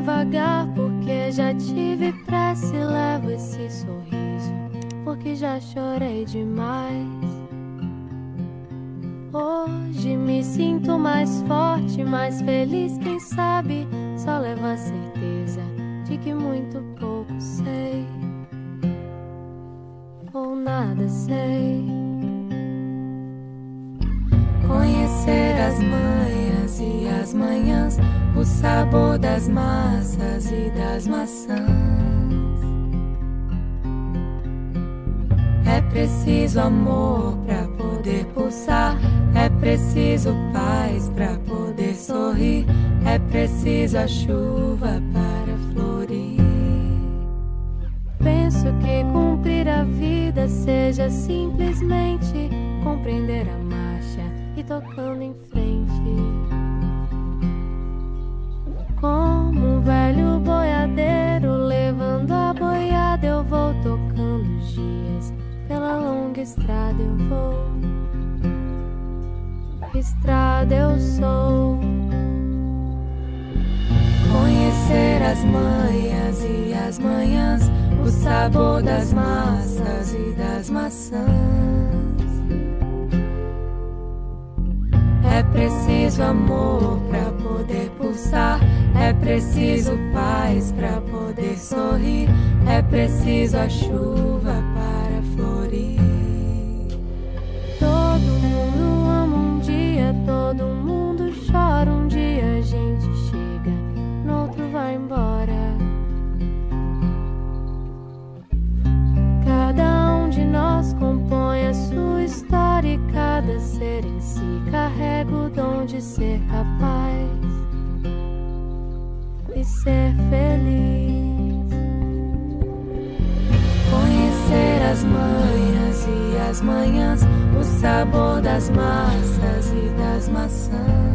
devagar, porque já tive pressa e levo esse sorriso, porque já chorei demais. Hoje me sinto mais forte, mais feliz, quem sabe só levo a certeza de que muito pouco sei, ou nada sei. Conhecer as manhas e as manhãs, o sabor das massas e das maçãs. É preciso amor pra poder pulsar, é preciso paz pra poder sorrir, é preciso a chuva para florir. Penso que cumprir a vida seja simplesmente compreender a marcha e tocando em frente. Como um velho boiadeiro levando a boiada, eu vou tocando os dias. Pela longa estrada eu vou, estrada eu sou. Conhecer as manhas e as manhãs, o sabor das massas e das maçãs. É preciso amor pra poder pulsar, é preciso paz pra poder sorrir, é preciso a chuva para florir. Todo mundo ama um dia, todo mundo chora um dia, a gente chega, no outro vai embora. Cada um de nós compõe a sua história e cada ser em si carrega o dom de ser capaz e ser feliz. Conhecer as manhas e as manhãs, o sabor das massas e das maçãs.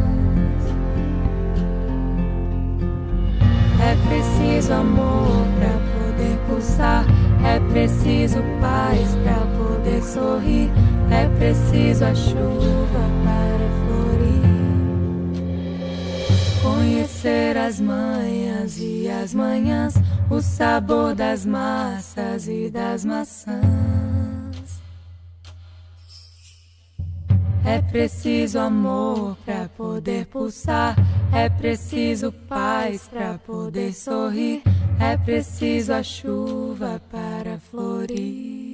É preciso amor pra poder pulsar, é preciso paz pra poder sorrir, é preciso a chuva para florir. Conhecer as manhas e as manhãs, o sabor das massas e das maçãs. É preciso amor pra poder pulsar, é preciso paz pra poder sorrir, é preciso a chuva para florir.